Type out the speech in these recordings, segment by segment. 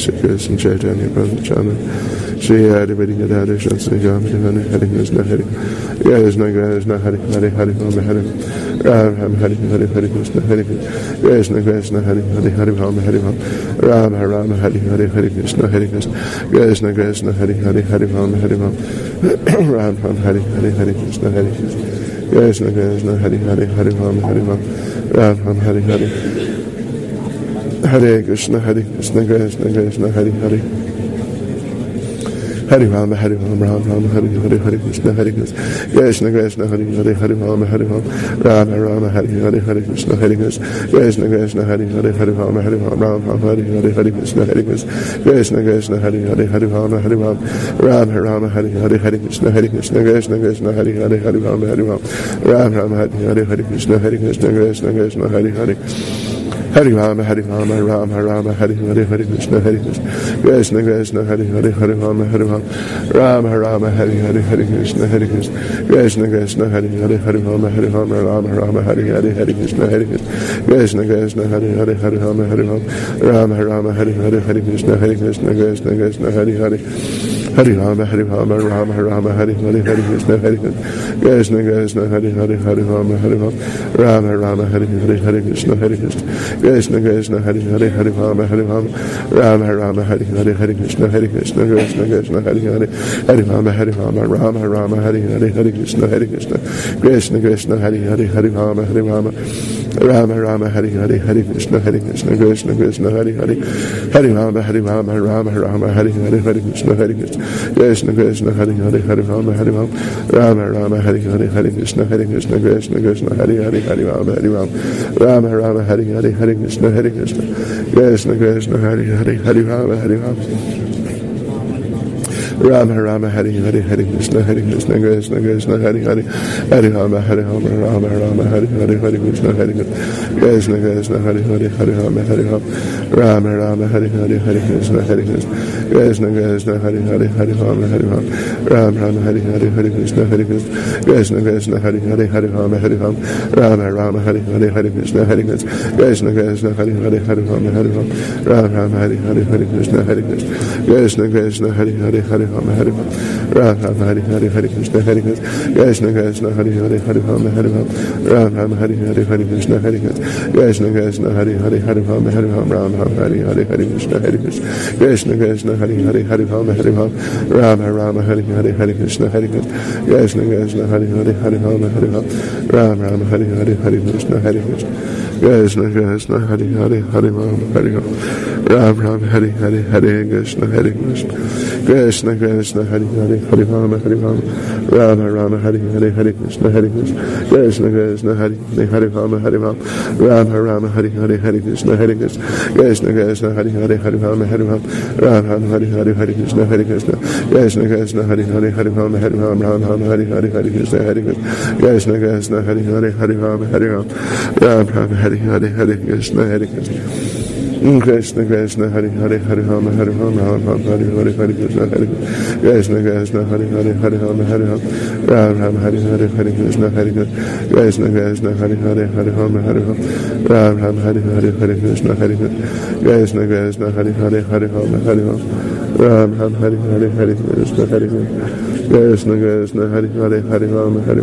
Krishna Chaitanya Prabhupada Shri Adivedi Gadadha Shri Gamadivana Hare Krishna Hare Krishna Krishna Hare Hare Hare Rama Hare Ram Hare Hare Hare Krishna Hare Krishna Krishna Hare Hare Hare Rama Hare Ram Rama Hare Hare Hare Krishna Hare Krishna Krishna Hare Hare Hare Rama Hare Ram Hare Hare Hare Krishna Hare Krishna Krishna Hare Hare Hare Rama Hare Ram Hare Hare Hare Krishna Krishna Krishna Hare Hare Hare Rama Hare Rama Rama Hare Hare Hare Krishna Krishna Krishna Hare Hare Hare Rama Hare Rama Hare Hare Hare Krishna Krishna Krishna Hare Hare Hare Rama Hare Rama Hare Hare Hare Krishna Krishna Krishna Hare Hare Hare Rama Hare Rama Hare Hare Hare Krishna Krishna Krishna Hare Hare Hare Rama Hare Rama Hare Hare Hare Krishna Krishna Hare Hare Hare Rama Rama Hare Hare Hare Krishna Krishna Krishna Hare Hare Hare Rama Rama Hare Hare Hare Krishna Krishna Krishna Hare Hare Hare Rama Rama Hare Hare Hare Krishna Krishna Krishna Hare Hare Hare Rama Hare Hare Hare Krishna Krishna Hare Hare Hare Rama Rama Hare Hare Hare Krishna Krishna Krishna Hare Hare Hare Rama Rama Hare Hare Hare Krishna Krishna Krishna Hare Hare Hare Rama Rama Hare Hare Hare Krishna Krishna Krishna Hare Hare Hare Rama Rama Hare Hare Hare Krishna Krishna Krishna Hare Hare Hare Rama Rama Hare Hare Hare Krishna Krishna Krishna Hare Hare Hare Rama Rama Hare Hare Hare Krishna Krishna Krishna Hare Hare Hare Rama Rama Hare Hare Hare Krishna Krishna Krishna Hare Hare Hare Rama Hare Hare Hare Krishna Krishna Krishna Hare Hare Hare Rama Hare Hare Hare Krishna Krishna Krishna Hare Hare Hare Rama Rama Hare Hare Hare Krishna Krishna Krishna Hare Hare Hare Rama Hare Hare Hare Krishna Krishna Krishna Hare Hare Hare Rama Hare Hare Hare Krishna Krishna Krishna Hare Hare Hare Rama Hare Hare Hare Krishna Krishna Krishna Hare Hare Hare Rama Hare Hare Hare Krishna Krishna Krishna Hare Hare Hare Rama Hare Hare Hare Krishna Krishna Krishna Hare Hare Hare Rama Hare Hare Hare Krishna Krishna Krishna Hare Hare Hare Rama Hare Hare Hare Krishna Krishna Krishna Hare Hare Hare Rama Hare Hare Hare Krishna Krishna Krishna Hare Hare Hare Rama Hare Hare Hare Krishna Krishna Krishna Hare Hare Hare Rama Hare Hare Hare Krishna Krishna Krishna Hare Hare Hare Rama Hare Hare Hare Krishna Krishna Krishna Hare Hare Rama Hare Hare Hare Krishna Krishna Krishna Hare Hare Hare Rama Hare Hare Hare Krishna Krishna Krishna Hare Hare Hare Rama Hare Hare Hare Krishna Krishna Krishna Hare Hare Hare Rama Hare Hare Hare Krishna Krishna Krishna Hare Hare Hare Rama Hare Hare Hare Krishna Krishna Krishna Hare Hare Hare Rama Hare Hare Hare Krishna Krishna Krishna Hare Hare Hare Rama Hare Hare Hare Krishna Krishna Krishna Hare Hare Hare Rama Hare Hare Hare Krishna Krishna Krishna Hare Hare Hare Rama Hare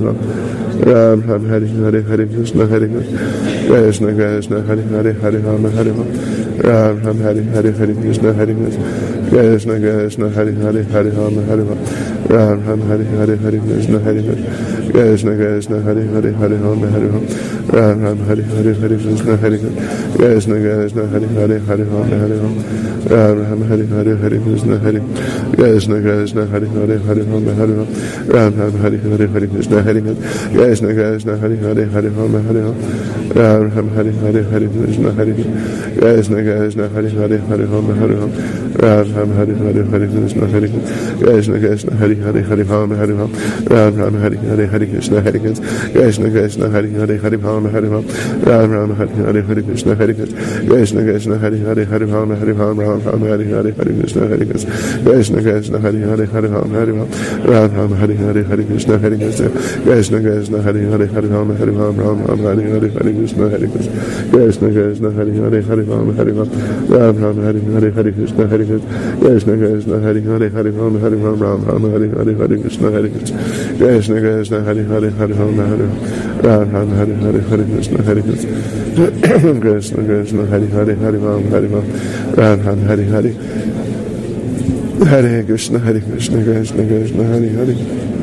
Hare Hare Krishna Krishna Krishna Hare Hare Hare Rama Hare Hare Hare Hare Krishna Krishna Krishna Hare Hare Hare Rama Hare Hare Hare Krishna Krishna Krishna Hare Hare Hare Rama Hare Hare Hare Krishna Krishna Krishna Hare Hare Hare Rama Hare Hare Hare Krishna Krishna Krishna Hare Hare Hare Rama Hare Hare Hare Krishna Krishna Krishna Hare Hare Hare Rama Hare Hare Hare Krishna Krishna Krishna Hare Hare Hare Rama Hare Hare Hare Krishna Krishna Krishna Hare Hare Hare Rama Hare Hare Hare Krishna Krishna Krishna Hare Hare Hare Rama Hare Hare Hare Krishna Krishna Krishna Hare Hare Hare Rama Hare Hare Hare Krishna Krishna Krishna Hare Hare Hare Rama Hare Hare Hare Krishna Krishna Krishna Hare Hare Hare Rama Hare Hare Hare Krishna Krishna Krishna Hare Hare Hare Rama Hare Hare Hare Krishna Krishna Krishna Krishna Hare Hare Hare Ram Hare Ram Ram Ram Hare Hare Hare Krishna Krishna Krishna Hare Hare Hare Ram Hare Ram Ram Hare Hare Hare Krishna Krishna Krishna Krishna Hare Hare Hare Ram Hare Ram Ram Ram Hare Hare Hare Krishna Krishna Krishna Hare Hare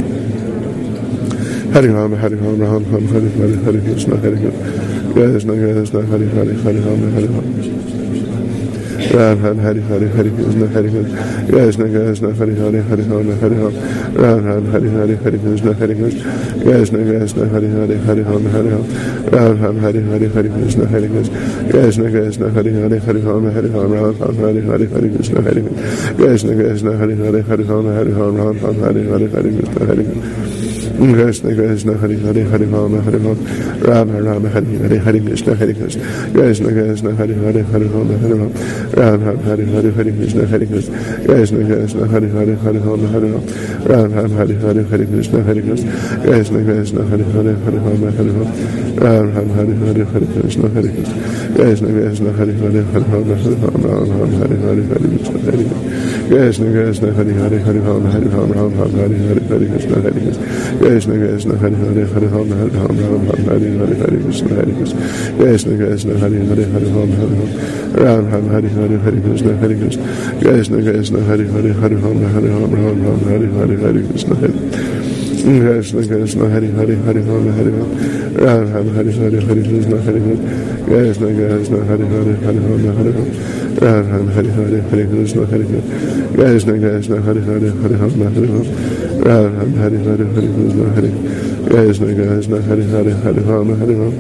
Hare Ram Hare Ram Ram Ram Hare Hare Hare Krishna Krishna Krishna Hare Hare Hare Ram Hare Ram Ram Ram Hare Hare Hare Krishna Krishna Krishna Hare Hare Hare Ram Hare Ram Ram Ram Hare Hare Hare Krishna Krishna Krishna Hare Hare Hare Ram Hare Ram Ram Ram Hare Hare Hare Krishna Krishna Krishna Hare Hare Hare Ram Hare Ram Ram Ram Hare Hare Hare Krishna Krishna Krishna Hare Hare Hare Ram Hare Ram Ram Ram Hare Hare Hare Krishna Krishna Krishna Hare Hare Hare Ram Hare Ram Ram Ram Hare Hare Hare Krishna Krishna Krishna Hare Hare Hare Ram Hare Ram Ram Ram Hare Hare Hare Krishna Krishna Krishna Hare Hare Hare Ram Hare Ram Ram Ram Hare Hare Hare Krishna Krishna Krishna Hare Hare Hare Ram Hare Ram Ram Ram Hare Hare Hare Krishna Krishna Krishna Hare Hare Hare Ram Hare Ram Ram Ram Hare Hare Hare Krishna Krishna Hare Hare Hare Ram Hare Ram Ram Ram Hare Hare Hare Krishna Krishna Krishna Hare Hare Hare Ram Hare Ram Ram Ram Hare Hare Hare Krishna Krishna Hare Hare Hare Ram Hare Ram Ram Hare Hare Hare Krishna Krishna Hare Hare Hare Ram Hare Ram Ram Ram Hare Hare Hare Krishna Krishna Krishna Hare Hare Hare Ram Hare Ram Ram Ram Hare Hare Hare Krishna Krishna Krishna Hare Hare Hare Ram Hare Ram Ram Ram Hare Hare Hare Krishna Krishna Krishna Hare Hare Hare Ram Hare Ram Ram Ram Hare Hare Hare Krishna Krishna Hare Hare Hare Ram Hare Ram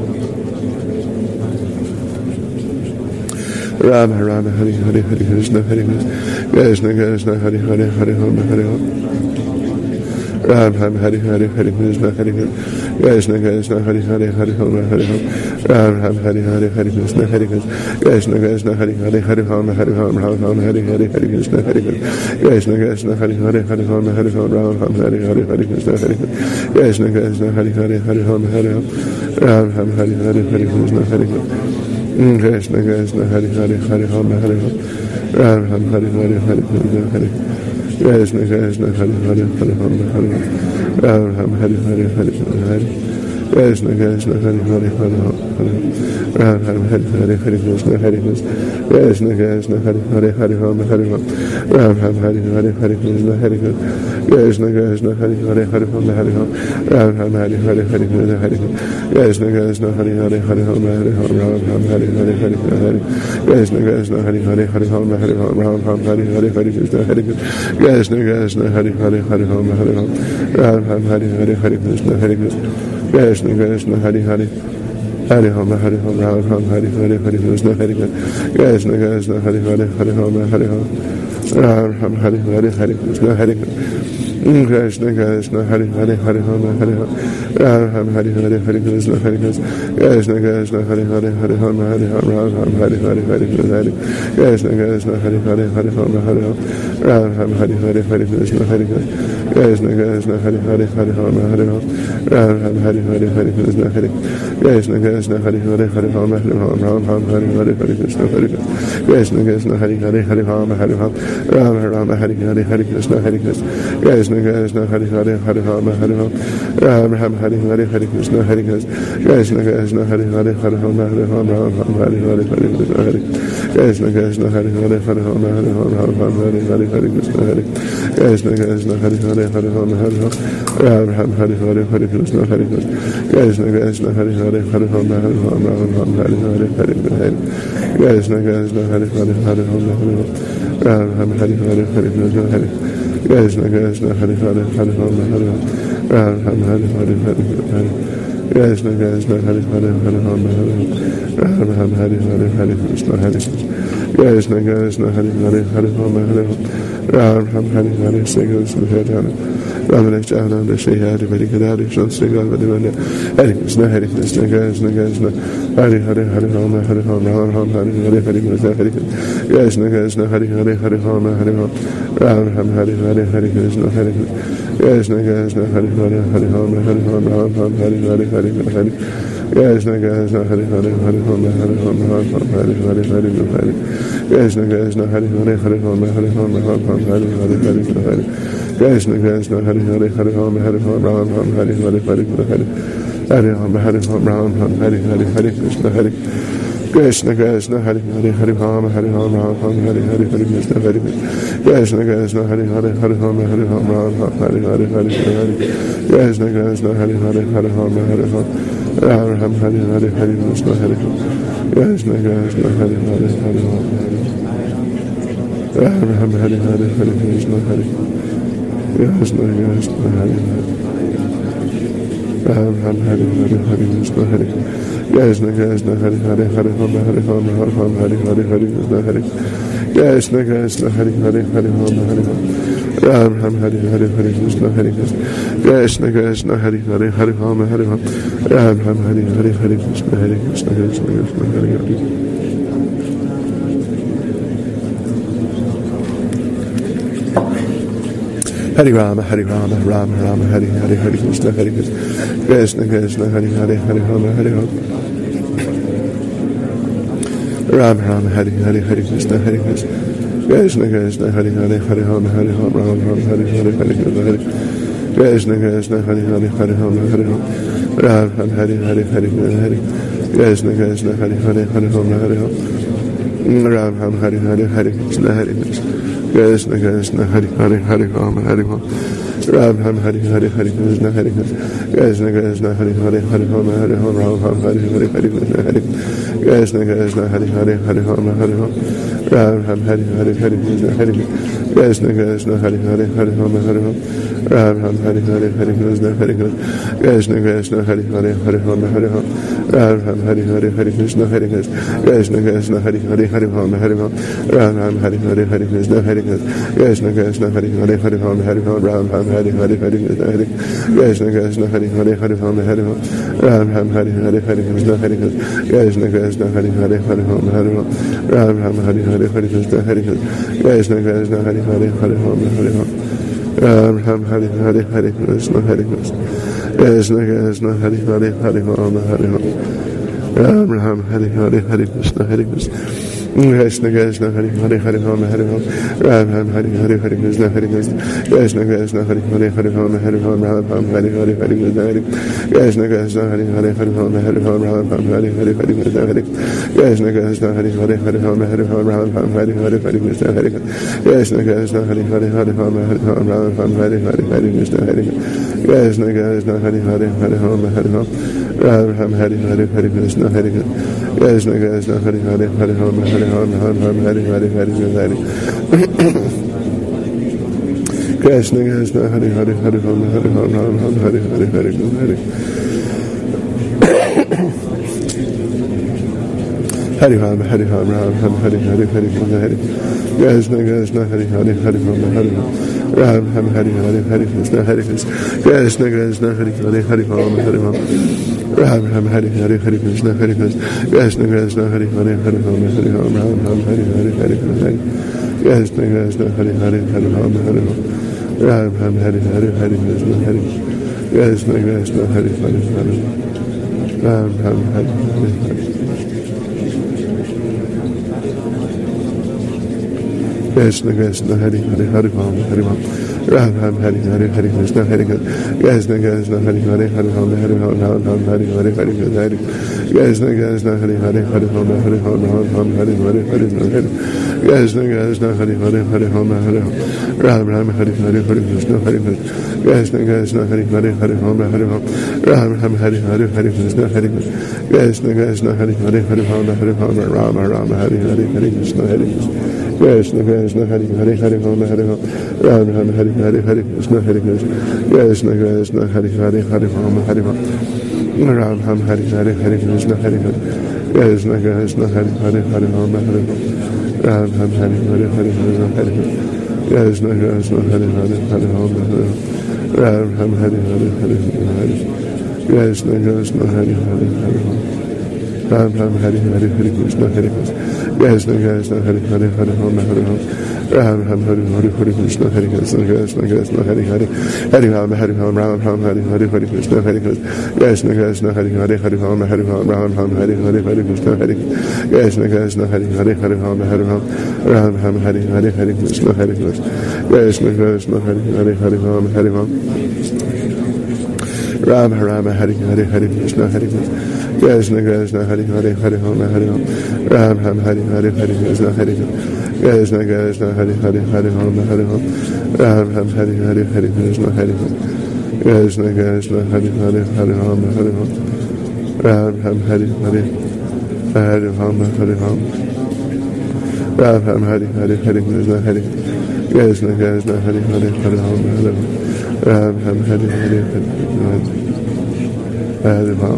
Ram Ram Hare Hare Hare Krishna Krishna Hare Hare Hare Ram Hare Ram Ram Ram Hare Hare Hare Krishna Krishna Hare Hare Hare Ram Hare Ram Ram Ram Hare Hare Hare Krishna Krishna Hare Hare Hare Ram Hare Ram Ram Ram Hare Hare Hare Krishna Krishna Hare Hare Hare Ram Hare Ram Ram Ram Hare Hare Hare Krishna Krishna Hare Hare Hare Ram Hare Ram Ram Ram Hare Hare Hare Krishna Krishna Hare Hare Hare Ram Hare Ram Ram Ram Hare Hare Hare Krishna Krishna Hare Hare Hare Ram Hare Ram Ram Ram Hare Hare Hare Hare Krishna Hare Hare Hare Ram Ram Hare Hare Hare Krishna Krishna Hare Hare Hare Ram Hare Ram Ram Ram Hare Hare Hare Krishna Krishna Hare Hare Hare Ram Hare Ram Ram Ram Hare Hare Hare Krishna Hare Hare Hare Ram Hare Ram Ram Ram Hare Hare Hare Krishna Hare Hare Hare Ram Hare Ram Ram Ram Hare Hare Hare Krishna Hare Hare Hare Ram Hare Ram Ram Ram Hare Hare Hare Krishna Krishna Hare Hare Hare Ram Hare Ram Ram Ram Hare Hare Hare Krishna Krishna Hare Hare Hare Ram Hare Ram Ram Ram Hare Hare Hare Krishna Krishna Hare Hare Hare Ram Hare Ram Ram Ram Hare Hare Hare Krishna Krishna Hare Hare Hare Ram Hare Ram Ram Ram Hare Hare Hare Krishna Hare Hare Hare Ram Hare Ram Ram Ram Hare Hare Hare Krishna Krishna Hare Hare Hare Ram Hare Ram Ram Ram Hare Hare Hare Krishna Krishna Hare Hare Hare Ram Hare Ram Ram Ram Hare Hare Hare Krishna Krishna Hare Hare Hare Ram Hare Ram Ram Ram Hare Hare Hare Krishna Krishna Hare Hare Hare Ram Hare Ram Ram Ram Hare Hare Hare Krishna Krishna Hare Hare Hare Ram Hare Ram Ram Ram Hare Hare Hare Krishna Hare Hare Hare Ram Hare Ram Ram Ram Hare Hare Hare Krishna Hare Hare Hare Ram Hare Ram Ram Ram Hare Hare Hare Krishna Krishna Hare Hare Hare Ram Hare Ram Ram Ram Hare Hare Hare Krishna Hare Hare Hare Ram Hare Ram Ram Ram Hare Hare Hare Krishna Krishna Hare Hare Hare Ram Hare Ram Ram Ram Hare Hare Hare Krishna Hare Hare Hare Ram Hare Ram Ram Ram Hare Hare Hare Krishna Krishna Hare Hare Hare Ram Hare Ram Ram Ram Hare Hare Krishna Ramana Jana the Shayari Vedikadari Shansigal Vadimanda Hare Krishna Krishna Hare Hare Hare Rama Hare Rama Ram Hare Hare Hare Krishna Krishna Hare Hare Hare Rama Hare Rama Ram Hare Hare Hare Krishna Krishna Hare Hare Hare Rama Hare Rama Ram Hare Hare Hare Krishna Krishna Hare Hare Hare Rama Hare Rama Hare Hare Hare Hare Krishna Krishna Hare Hare Hare Rama Hare Rama Hare Hare Hare Hare Krishna Krishna Hare Hare Hare Rama Hare Rama Hare Hare Hare Hare Hare Rama Hare Rama Hare Hare Hare Krishna Hare Krishna Krishna Hare Hare Hare Rama Hare Rama Hare Hare Hare Krishna Hare Krishna Krishna Hare Hare Hare Rama Hare Rama Hare Hare Hare Hare Krishna Krishna Hare Hare Hare Rama Hare Rama Hare Hare Hare Krishna Hare Krishna Krishna Hare Hare Hare Rama Hare Hare Hare Krishna Hare Krishna Krishna Hare Ram Hare Hare Hare Krishna Hare Krishna Krishna Hare Hare Hare Rama Hare Rama Hare Hare Hare Krishna Hare Krishna Krishna Hare Hare Hare Rama Hare Ram Hare Hare Hare Krishna Hare Krishna Krishna Hare Hare Hare Rama Hare Ram Hare Hare Hare Krishna Hare Krishna Krishna Krishna Hare Hare Hare Rama, Hare Rama, Rama Rama, Hare Hare, Hare Krishna, Hare Krishna, Krishna Krishna, Hare Hare, Hare Rama, Hare Rama, Rama Rama, Hare Hare, Hare Krishna, Hare Krishna, Krishna Krishna, Hare Hare, Hare Rama, Hare Rama, Rama Rama, Hare Hare, Hare Krishna, Hare Krishna Krishna, Hare Hare, Hare Rama, Hare Rama, Rama Rama, Hare Hare, Hare Krishna, Krishna Hare Hare, Hare Rama, Hare Rama, Rama Rama, Hare Hare, Hare Krishna, Hare Krishna. Krishna Krishna Hare Hare Hare Rama Hare Rama Ram Ram Hare Hare Hare Krishna Hare Krishna Krishna Hare Hare Hare Rama Hare Rama Ram Ram Hare Hare Hare Krishna Hare Krishna Krishna Hare Hare Hare Rama Hare Rama Ram Ram Hare Hare Hare Krishna Hare Krishna Krishna Hare Hare Hare Rama Hare Rama Ram Ram Hare Hare Hare Krishna Hare Krishna Krishna Hare Hare Hare Rama Hare Rama Ram Ram Hare Hare Hare Krishna Hare Krishna Krishna Hare Hare Hare Rama Hare Rama Ram Ram Hare Hare Hare Krishna Hare Krishna Krishna Hare Hare Hare Rama Hare Rama Ram Ram Hare Hare Hare Krishna Hare Krishna Krishna Hare Hare Hare Rama Hare Rama Ram Ram Hare Hare Hare Krishna Hare Krishna Krishna Hare Hare Hare Rama Hare Rama Ram Ram Hare Hare Hare Krishna Hare Krishna Krishna Hare Hare Hare Rama Hare Rama Ram Ram Hare Hare Hare Krishna Hare Krishna Krishna Krishna Hare Hare Hare Rama Hare Rama Ram Ram Hare Hare Hare Krishna Hare Krishna Krishna Krishna Hare Hare Hare Rama Hare Rama Ram Ram Hare Hare Hare Krishna Hare Krishna Krishna Krishna Hare Hare Hare Rama Hare Rama Ram Ram Hare Hare Hare Krishna Hare Krishna Krishna Hare Hare Hare Rama Hare Rama Ram Ram Hare Hare Hare Krishna Hare Krishna Krishna Hare Hare Hare Rama Hare Rama Ram Ram Hare Hare Hare Krishna Hare Krishna Krishna Hare Hare Hare Rama Hare Rama Ram Ram Hare Hare Hare Krishna Hare Krishna Krishna Hare Hare Hare Rama Hare Rama Ram Ram Hare Hare Hare Krishna Hare Krishna Krishna Hare Hare Hare Rama Hare Rama Ram Ram Hare Hare Hare Krishna Krishna Hare Hare Hare Rama Hare Rama Ram Ram Hare Hare Hare Hare Rama Hare Rama Ram Ram Hare Hare Hare Krishna Krishna Hare Hare Hare Rama Hare Rama Ram Ram Hare Hare Hare Krishna Hare Krishna Krishna Hare Hare Hare Rama Hare Rama Ram Ram Hare Hare Hare Krishna Hare Krishna Krishna Hare Hare Hare Rama Hare Rama Ram Ram Hare Hare Hare Krishna Krishna Hare Hare Hare Rama Hare Rama Ram Ram Hare Hare Hare Krishna Hare Krishna Krishna Hare Hare Hare Ram Ram Hare Hare Hare Krishna Krishna Hare Hare Hare Rama Hare Rama Ram Ram Hare Hare Hare Krishna Hare Krishna Krishna Hare Hare Hare Rama Hare Rama Ram Ram Hare Hare Hare Krishna Krishna Hare Hare Hare Rama Hare Rama Ram Ram Hare Hare Hare Krishna Krishna Hare Hare Hare Rama Hare Rama Ram Ram Hare Hare Hare Krishna Hare Krishna Krishna Hare Hare Hare Rama Hare Rama Ram Ram Hare Hare Hare Krishna Hare Krishna Krishna Hare Hare Hare Rama Hare Rama Rama Rama Hare Hare Hare Krishna Hare Krishna Krishna Hare Hare Hare Rama Hare Rama Ram Ram Hare Hare Hare Krishna Hare Krishna Krishna Hare Hare Hare Rama Hare Rama Ram Ram Hare Hare Hare Krishna Hare Krishna Krishna Hare Hare Hare Rama Hare Rama Ram Ram Hare Hare Hare Krishna Hare Krishna Krishna Hare Hare Hare Rama Hare Rama Ram Ram Hare Hare Hare Krishna Krishna Hare Hare Hare Ram Ram Hare Hare Hare Krishna Hare Krishna Krishna Hare Hare Hare Rama Hare Rama Ram Ram Hari Hari Hari Krishna Hari Krishna Krishna Krishna Hari Hari Hari Ram Ram Ram Hari Hari Hari Krishna Hari Krishna Krishna Hari Hari Hari Ram Ram Hari Hari Hari Krishna Hari Krishna Krishna Hari Hari Hari Ram Ram Hari Hari Hari Krishna Hari Krishna Krishna Hari Hari Hari Ram Hari Ram Ram Hari Hari Hari Krishna Hari Krishna Krishna Hari Hari Hari Ram Ram Hari Hari Hari Krishna Hari Krishna Krishna Hari Hari Hari Ram Ram Hari Hari Hari Krishna Hari Krishna Krishna Hari Hari Hari Ram Ram Hari Hari Hari Ram Hari Ram Hari Hari Hari Krishna Hari Krishna Krishna Hari Hari Hari Ram Ram Hari Hari Hari Hari Ram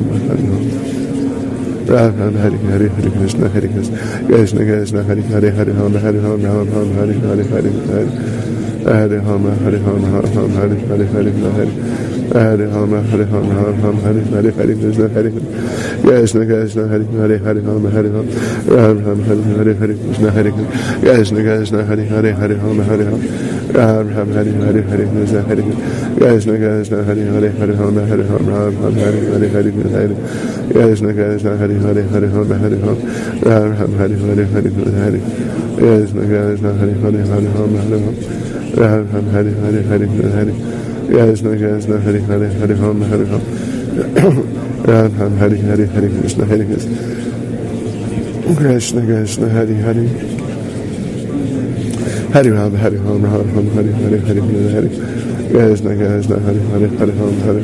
Ram Hari Hari Hari Krishna Hari Krishna Krishna Hari Hari Hari Ram Hari Hari Hari Hari Hari Ram Hari Hari Hari Hari Hari Ram Hari Hari Hari Hari Krishna Hari Krishna Krishna Hari Hari Hari Ram Hari Ram Hari Hari Hari Krishna Hari Krishna Krishna Hari Hari Hari Ram Hari Ram Hari Hari Hari Krishna Hari Krishna Krishna Hari Hari Hari Ram Hari Ram Hari Hari Hari Krishna Krishna Hari Hari Hari Ram Hari Ram Hari Hari Hari Krishna Krishna Hari Hari Hari Ram Hari Ram Hari Hari Hari Krishna Krishna Hari Hari Hari Ram Hari Ram Hari Hari Hari Krishna Hari Krishna Krishna Hari Hari Hari Ram Hari Ram Hari Hari Hari Krishna Krishna Hari Hari Hari Ram Hari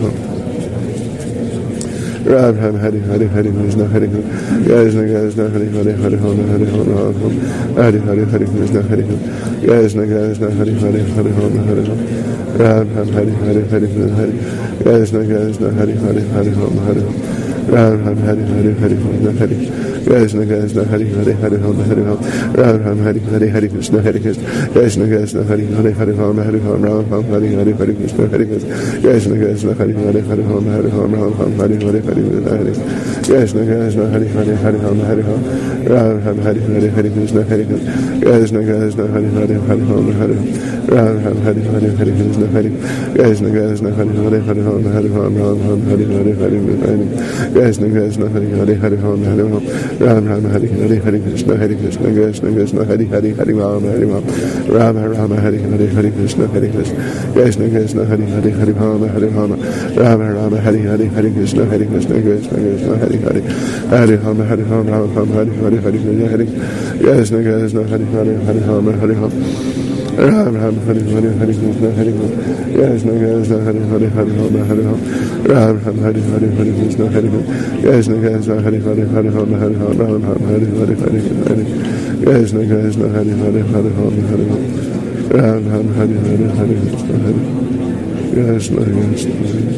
Ram Hari Hari Hari Krishna Hari Krishna Krishna Hari Hari Hari Ram Hari Hari Hari Hari Krishna Hari Krishna Krishna Hari Hari Hari Ram Hari Ram Hari Hari Hari Krishna Krishna Hari Hari Hari Ram Hari Ram Hari Hari Hari Krishna Hari Krishna Krishna Hari Hari Hari Ram Hari Ram Hari Hari Hari Krishna Hari Krishna Krishna Hari Hari Hari Ram Hari Ram Hari Hari Hari Krishna Hari Krishna Krishna Hari Hari Hari Ram Hari Ram Hari Hari Hari Krishna Krishna Hari Hari Hari Ram Hari Ram Hari Hari Hari Krishna Hari Krishna Krishna Hari Hari Hari Ram Hari Ram Hari Hari Hari Krishna Hari Krishna Krishna Hari Hari Hari Ram Hari Ram Hari Hari Hari Krishna Krishna Hari Hari Hari Ram Hari Ram Hari Hari Hari Krishna Hari Krishna Krishna Krishna Hari Hari Hari Ram Hari Ram Hari Hari Hari Krishna Hari Krishna Krishna Hari Hari Hari Ram Hari Ram Hari Hari Hari Krishna Hari Krishna Krishna Krishna Hari Hari Hari Ram Hari Ram Hari Hari Hari Krishna Hari Krishna Krishna Hari Hari Hari Ram Hari Ram Hari Hari Hari Krishna Hari Krishna Krishna Hari Hari Hari Ram Hari Ram Hari Hari Hari Krishna Hari Krishna Krishna Hari Hari Hari Ram Hari Hari Hari Hari Krishna Krishna Hari Hari Hari Ram Hari Ram Hari Hari Hari Krishna Hari Krishna Krishna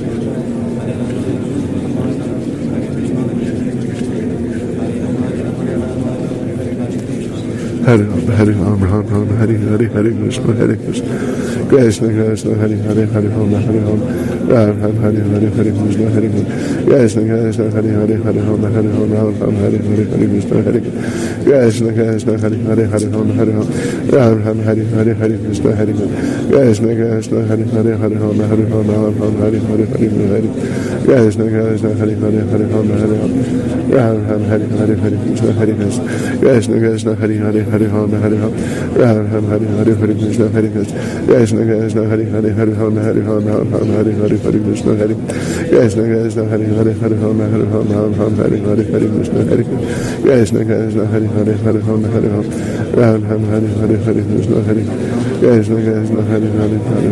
Hari Ram Hari Hari Hari Krishna Hari Krishna Krishna Hari Hari Hari Ram Hari Ram Hari Hari Hari Krishna Hari Krishna Krishna Hari Hari Hari Ram Hari Ram Hari Hari Hari Krishna Hari Krishna Krishna Hari Hari Hari Ram Hari Ram Hari Hari Hari Krishna Hari Krishna Krishna Hari Hari Hari Ram Hari Ram Hari Hari Hari Krishna Krishna Hari Hari Hari Ram Hari Ram Hari Hari Hari Krishna Hari Krishna Krishna Hari Hari Hari Ram Hari Ram Hari Hari Hari Krishna Hari Krishna Krishna Hari Hari Hari Ram Hari Ram Hari Hari Hari Krishna Hari Krishna Krishna Hari Hari Hari Ram Hari Ram Hari Hari Hari Krishna Hari Krishna Krishna Hari Hari Hari Ram Hari Ram Hari Hari Hari Krishna Hari Krishna Krishna Hari Hari Hari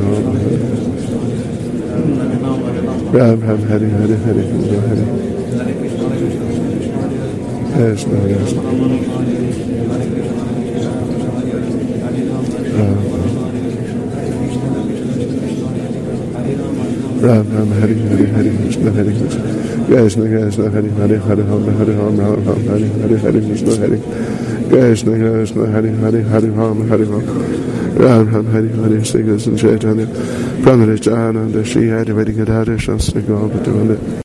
Ram Hari Hari Hari Krishna Hari Krishna Krishna Ram Hari Hari Hari Krishna Hari Krishna Krishna Hari Hari Hari Ram Hari Ram Hari Hari Hari Krishna Hari Krishna Krishna Hari Hari Hari Ram Hari Ram Hari Hari Shri Krishna Chaitanya Pranarishana Shri Advaita Gadadha Shastra Gopatavanda